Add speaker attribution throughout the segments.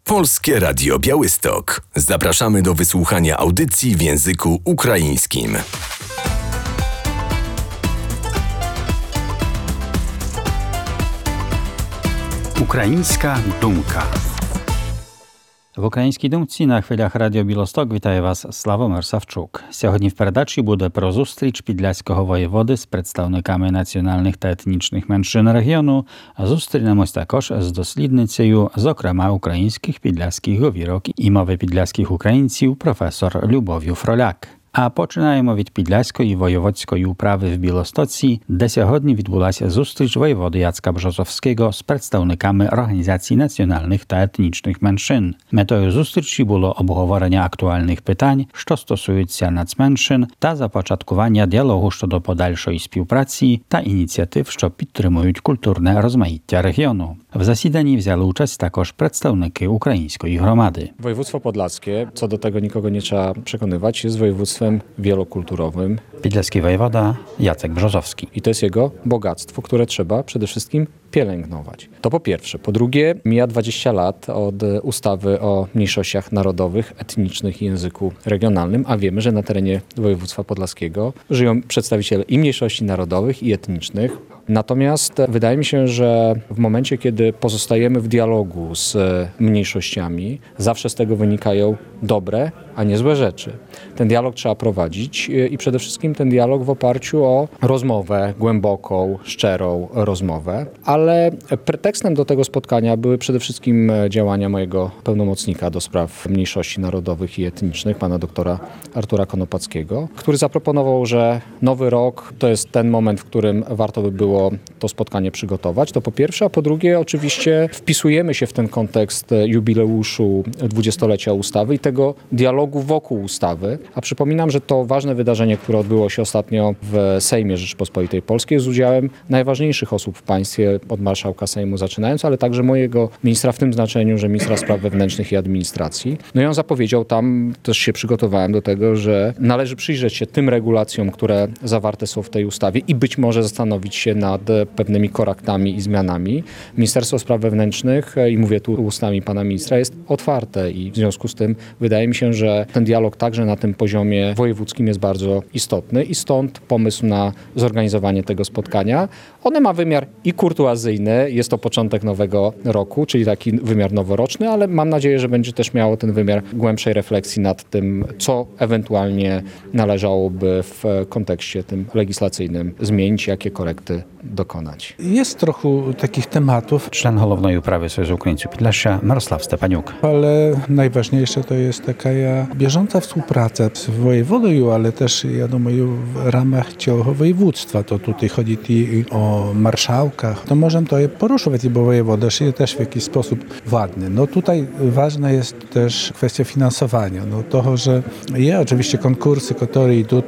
Speaker 1: Polskie Radio Białystok. Zapraszamy do wysłuchania audycji w języku ukraińskim.
Speaker 2: Українська думка. В українській думці на хвилях Радіо Білосток вітає вас Славомир Савчук. Сьогодні в передачі буде про зустріч підляського воєводи з представниками національних та етнічних меншин регіону. Зустрінемось також з дослідницею, зокрема українських підляських говірок і мови підляських українців професор Любов'ю Фроляк. А починаємо від Підляської воєводської управи в Білостоці, де сьогодні відбулася зустріч воєводи Яцка Бжозовського з представниками Організації національних та етнічних меншин. Метою зустрічі було обговорення актуальних питань, що стосуються нацменшин, та започаткування діалогу щодо подальшої співпраці та ініціатив, що підтримують культурне розмаїття регіону. W zasiedaniu wzięli uczest także przedstawniki ukraińskiej gromady.
Speaker 3: Województwo podlaskie, co do tego nikogo nie trzeba przekonywać, jest województwem wielokulturowym.
Speaker 2: Підляський воєвода Jacek Brzozowski.
Speaker 3: I to jest jego bogactwo, które trzeba przede wszystkim pielęgnować. To po pierwsze. Po drugie, mija 20 lat od ustawy o mniejszościach narodowych, etnicznych i języku regionalnym, a wiemy, że na terenie województwa podlaskiego żyją przedstawiciele i mniejszości narodowych, i etnicznych. Natomiast wydaje mi się, że w momencie, kiedy pozostajemy w dialogu z mniejszościami, zawsze z tego wynikają dobre, a nie złe rzeczy. Ten dialog trzeba prowadzić i przede wszystkim ten dialog w oparciu o rozmowę, głęboką, szczerą rozmowę, ale pretekstem do tego spotkania były przede wszystkim działania mojego pełnomocnika do spraw mniejszości narodowych i etnicznych, pana doktora Artura Konopackiego, który zaproponował, że nowy rok to jest ten moment, w którym warto by było to spotkanie przygotować. To po pierwsze, a po drugie oczywiście wpisujemy się w ten kontekst jubileuszu 20-lecia ustawy i tego dialogu wokół ustawy. A przypominam, że to ważne wydarzenie, które odbyło się ostatnio w Sejmie Rzeczypospolitej Polskiej z udziałem najważniejszych osób w państwie, od marszałka Sejmu zaczynając, ale także mojego ministra w tym znaczeniu, że ministra spraw wewnętrznych i administracji. No i on zapowiedział tam, też się przygotowałem do tego, że należy przyjrzeć się tym regulacjom, które zawarte są w tej ustawie i być może zastanowić się nad pewnymi korektami i zmianami. Ministerstwo Spraw Wewnętrznych, i mówię tu ustami pana ministra, jest otwarte i w związku z tym wydaje mi się, że ten dialog także na tym poziomie wojewódzkim jest bardzo istotny i stąd pomysł na zorganizowanie tego spotkania. One ma wymiar i kurtuazyjny, jest to początek nowego roku, czyli taki wymiar noworoczny, ale mam nadzieję, że będzie też miało ten wymiar głębszej refleksji nad tym, co ewentualnie należałoby w kontekście tym legislacyjnym zmienić, jakie korekty dokonać.
Speaker 4: Jest trochę takich tematów.
Speaker 2: Член головної управи Союзу українців Підляшшя Мирослав Степанюк.
Speaker 4: Ale najważniejsze to jest taka bieżąca współpraca z wojewodą, ale też, ja думаю, w ramach całego województwa. To tutaj chodzi i o marszałkach. To możemy to poruszyć, bo wojewoda jest też w jakiś sposób ważny. No tutaj ważna jest też kwestia finansowania. No toho, że jest oczywiście konkursy, które idą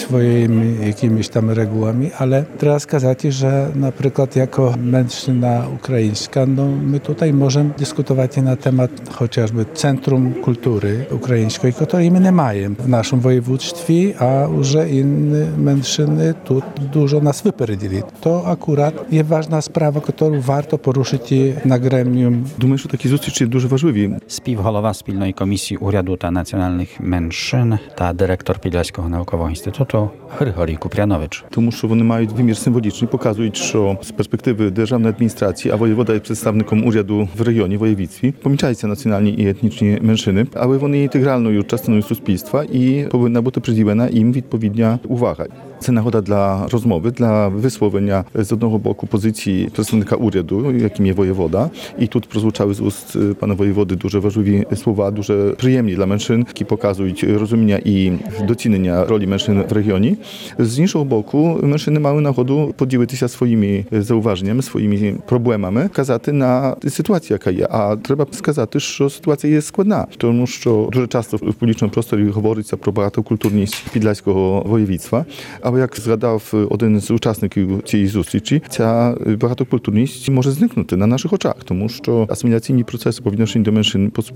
Speaker 4: swoimi jakimiś tam regułami, ale trzeba сказать, że na przykład jako mężczyzna ukraińska, no my tutaj możemy dyskutować na temat chociażby Centrum Kultury Ukraińskiej, której my nie mamy w naszym województwie, a już inne mężczyzny tu dużo nas wyprzedzili. To akurat jest ważna sprawa, którą warto poruszyć na gremium.
Speaker 5: Думаю, що такі зустрічі дуже важливі.
Speaker 2: Співголова спільної комісії уряду та національних меншин та директор Підляського наукового інституту Григорій Купрянович.
Speaker 5: Тому що вони мають вимір символічний, показують, що з перспективи державної адміністрації, а воєвода є представником уряду в регіоні, воєвідстві, помічаються національні і етнічні меншини, але вони є інтегральною частиною суспільства і повинна бути приділена їм відповідна увага. Це нагода для розмови, для висловлення з одного боку позиції представника уряду, яким є воєвода. І тут прозвучали з уст пана воєводи дуже важливі слова, дуже приємні для меншин, які показують розуміння і доцінення ролі меншин в регіоні. З іншого боку, меншини мали нагоду поділитися своїми зауваженнями, своїми проблемами, казати на ситуацію, яка є. А треба сказати, що ситуація є складна, тому що дуже часто в публічному просторі говориться про багатокультурність підляського воєвідства. Але як згадав один з учасників цієї зустрічі, ця багатокультурність може зникнути на наших очах, тому що асиміляційні процеси по відношенню до меншин поступають дуже швидко.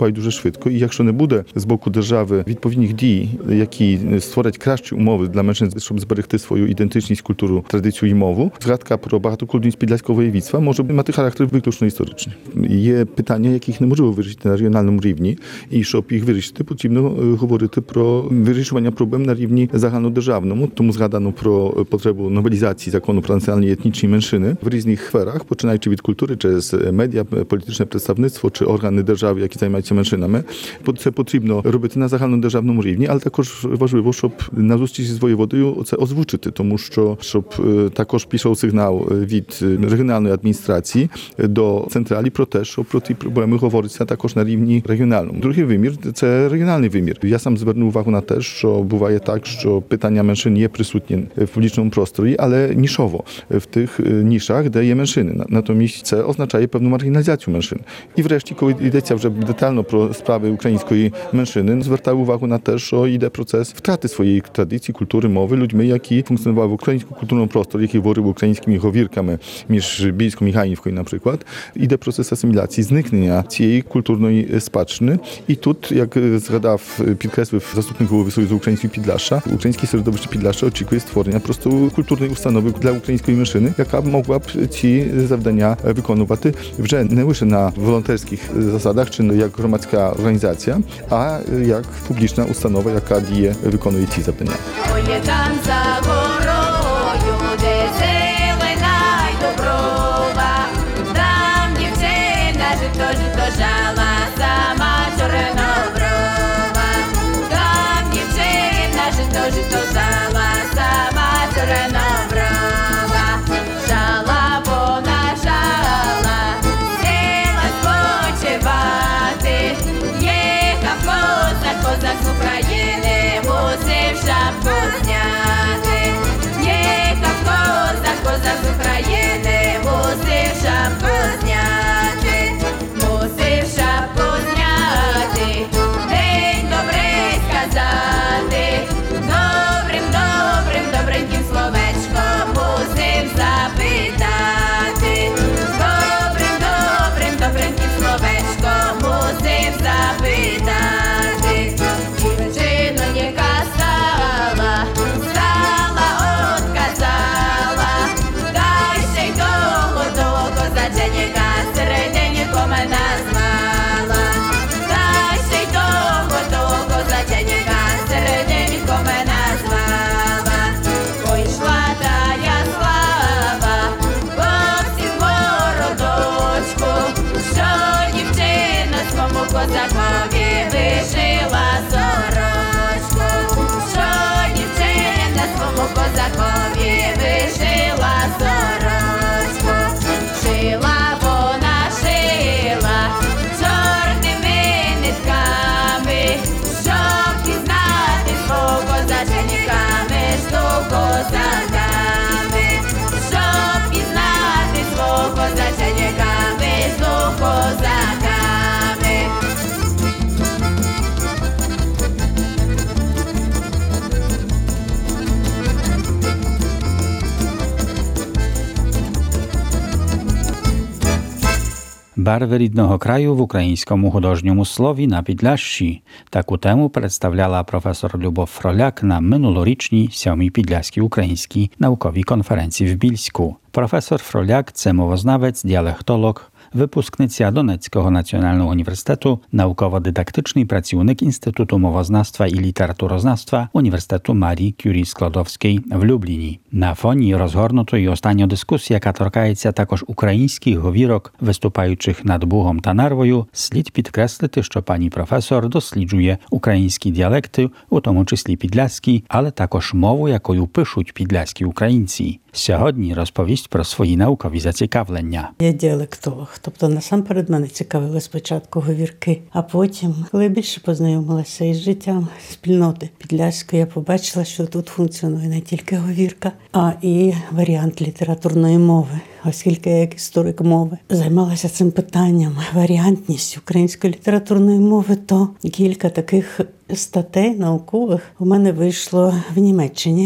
Speaker 5: швидко. І якщо не буде з боку держави відповідних дій, які створять кращі умови для меншин, щоб зберегти свою ідентичність, культуру, традицію і мову, згадка про багатокультурність Підляського воєводства може мати характер виключно історичний. Є питання, яких неможливо вирішити на регіональному рівні, і щоб їх вирішити, потрібно говорити про вирішування проблем на рівні загальнодержавному. Тому згадано про потребу новелізації закону про національні і етнічні меншини в різних сферах, починаючи від культури через медіа, політичне представництво чи органи держави, які займаються меншинами. Це потрібно робити на загальнодержавному рівні, але також важливо, щоб на зустрічі з воєводою це озвучити, тому що щоб також пішов сигнал від регіональної адміністрації до централі про те, що про ті проблеми говориться також на рівні регіональному. Другий вимір – це регіональний вимір. Я сам звернув увагу на те, що буває так, що питання меншин є присутні в публічному просторі, але нішово, в тих нішах, де є меншини. Натомість це означає певну маргіналізацію меншин. І врешті, коли йдеться вже детально про справи української меншини, звертаю увагу на те, що йде процес втрати своєї традиції, культури, мови людьми, які функціонували в українському культурному просторі, які говорили українськими говірками між Більськом і Ганівкою, наприклад. Йде процес асиміляції, зникнення цієї культурної спадщини. І тут, як згадав, підкреслив заступник голови Союзу українських Підляшша, українське середовище Підляшша очікує створення просто культурної установи для української меншини, яка могла б ці завдання виконувати вже не лише на волонтерських засадах чи як громадська організація, а як публічна установа, яка діє, виконує ці завдання.
Speaker 6: Ой, там за горою, де зелена й доброва, там дівчина жито жала, сама чорноброва, там дівчина жито жала, сама чорноброва, жала вона жала, сіла спочивати, їхав козак з України, мусив шапку зняти, їхав козак з України, мусив шапку зняти, мусив шапку зняти, день добрий сказати, добреньким словечком мусив запитати, добреньким словечком мусив запитати, дівчину яка стала, отказала, та ще й того козаченька середеньком назвала, та ще й того козаченька середеньком назвала. Ой, йшла тая слава по всім городочку, що дівчина своєму козакові вишила сорочку, що дівчина своєму козакові вишила сорочку, шила вона шила чорними нитками, щоб пізнати свого козаченька між козаками, щоб пізнати свого козаченька між козаками.
Speaker 2: Barwy rідного краю в українському художньому слові на Підляшші. Таку тему представляла професор Любов Фроляк на минулорічній 7-й Підляській українській науковій конференції в Більську. Професор Фроляк – це мовознавець, діалектолог, випускниця Донецького національного університету, науково-дидактичний працівник Інституту мовознавства і літературознавства Університету Марії Кюрі Складовської в Любліні. На фоні розгорнутої остання дискусія, яка торкається також українських говірок, виступаючих над Бугом та Нарвою, слід підкреслити, що пані професор досліджує українські діалекти, у тому числі підляські, але також мову, якою пишуть підляські українці. Сьогодні розповість про свої наукові зацікавлення.
Speaker 7: Я діалектолог, тобто насамперед мене цікавили спочатку говірки, а потім, коли я більше познайомилася із життям спільноти підляської, я побачила, що тут функціонує не тільки говірка, а і варіант літературної мови. Оскільки я як історик мови займалася цим питанням, варіантністю української літературної мови, то кілька таких статей наукових у мене вийшло в Німеччині,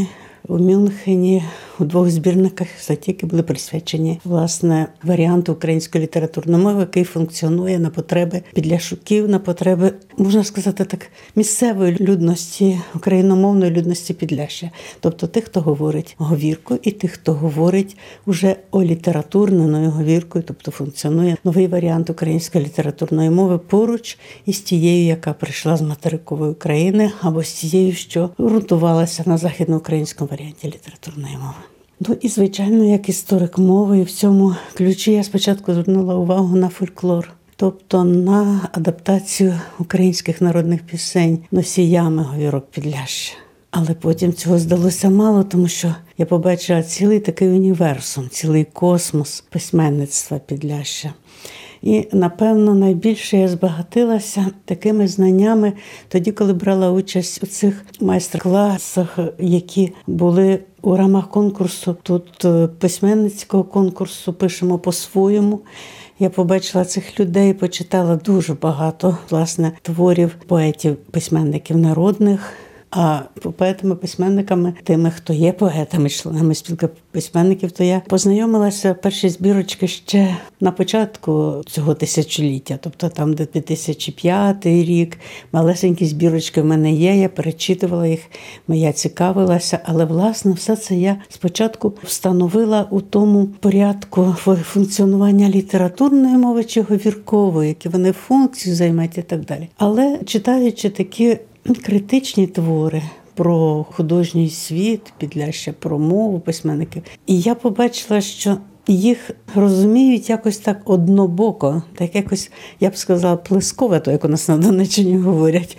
Speaker 7: у Мюнхені у 2 збірниках статті, які були присвячені, власне, варіанту української літературної мови, який функціонує на потреби підляшуків, на потреби, можна сказати так, місцевої людності, україномовної людності Підляшшя. Тобто тих, хто говорить говіркою, і тих, хто говорить уже олітературненою говіркою, тобто функціонує новий варіант української літературної мови поруч із тією, яка прийшла з материкової України, або з тією, що ґрунтувалася на західноукраїнському варіанті літературної мови. Ну і, звичайно, як історик мови, і в цьому ключі я спочатку звернула увагу на фольклор, тобто на адаптацію українських народних пісень носіями говірок Підляшшя. Але потім цього здалося мало, тому що я побачила цілий такий універсум, цілий космос письменництва Підляшшя. І, напевно, найбільше я збагатилася такими знаннями тоді, коли брала участь у цих майстер-класах, які були у рамках конкурсу. Тут письменницького конкурсу «Пишемо по-своєму». Я побачила цих людей, почитала дуже багато, власне, творів поетів, письменників народних, а поетами-письменниками, тими, хто є поетами, членами спілки письменників, то я познайомилася перші збірочки ще на початку цього тисячоліття, тобто там, де 2005 рік, малесенькі збірочки в мене є, я перечитувала їх, я цікавилася, але, власне, все це я спочатку встановила у тому порядку функціонування літературної мови чи говіркової, які вони функцію займають і так далі. Але читаючи такі критичні твори про художній світ Підляшшя, про мову письменників. І я побачила, що їх розуміють якось так однобоко, так якось, я б сказала, плисковато, як у нас на Донеччині говорять,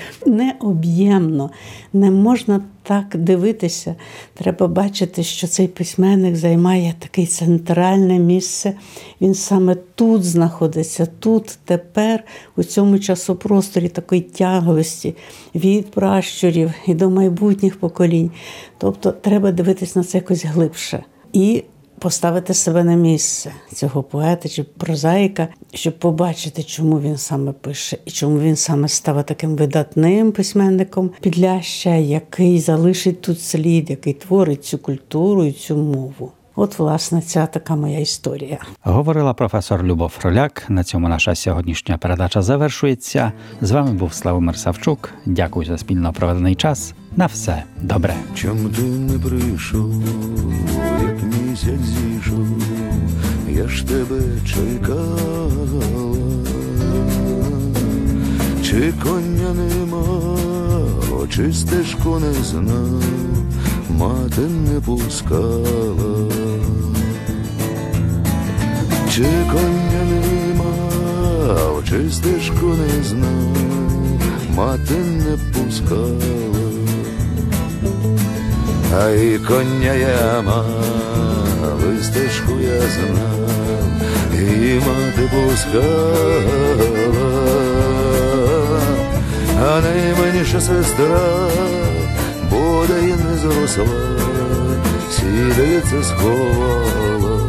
Speaker 7: необ'ємно. Не можна так дивитися. Треба бачити, що цей письменник займає таке центральне місце. Він саме тут знаходиться, тут, тепер, у цьому часопросторі такої тяглості від пращурів і до майбутніх поколінь. Тобто треба дивитись на це якось глибше. І поставити себе на місце цього поета чи прозаїка, щоб побачити, чому він саме пише і чому він саме став таким видатним письменником Підляшшя, який залишить тут слід, який творить цю культуру і цю мову. От, власне, ця така моя історія.
Speaker 2: Говорила професор Любов Фроляк. На цьому наша сьогоднішня передача завершується. З вами був Славомир Савчук. Дякую за спільно проведений час. На все добре.
Speaker 8: Чом ти не прийшов, як місяць зійшов, я ж тебе чекала. Чи коня нема, чи стежку не знав, мати не пускала. Чи коня нема, чи стежку не знав, мати не пускала. А й коня я мав, і стежку я знав, і мати пускала. А найменша сестра буде й не зросла, сідельце сховала.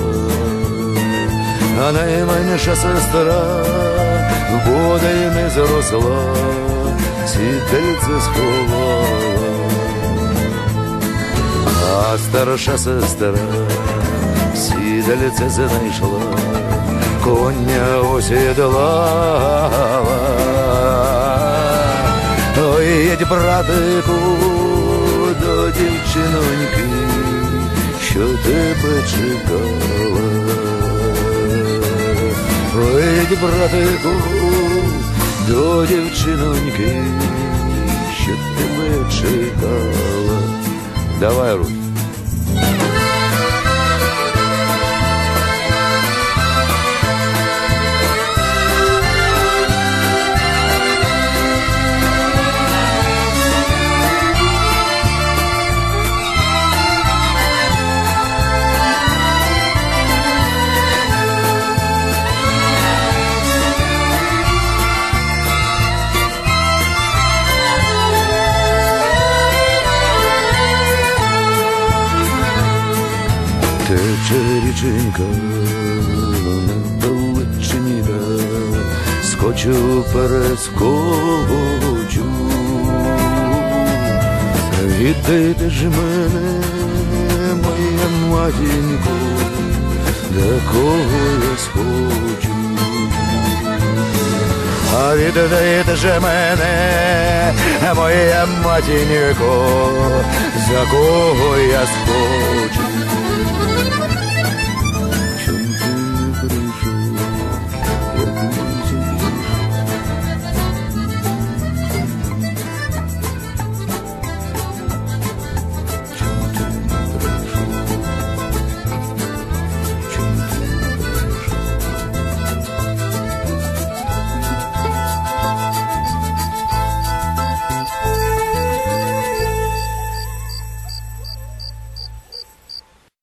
Speaker 8: А найменша сестра буде й не зросла, сідельце сховала. А старша сестра сідельце знайшла, коня осідлала. Ой, їдь, братику, до дівчиноньки, що тебе чекала. Ой, їдь, братику, до дівчиноньки, що тебе чекала. Давай, руки. Тече річенька на далечині, скочу, перескочу, віддайте ж мене, моя матінко, до кого я схочу. А віддайте ж мене, моя матінко, за кого я схочу.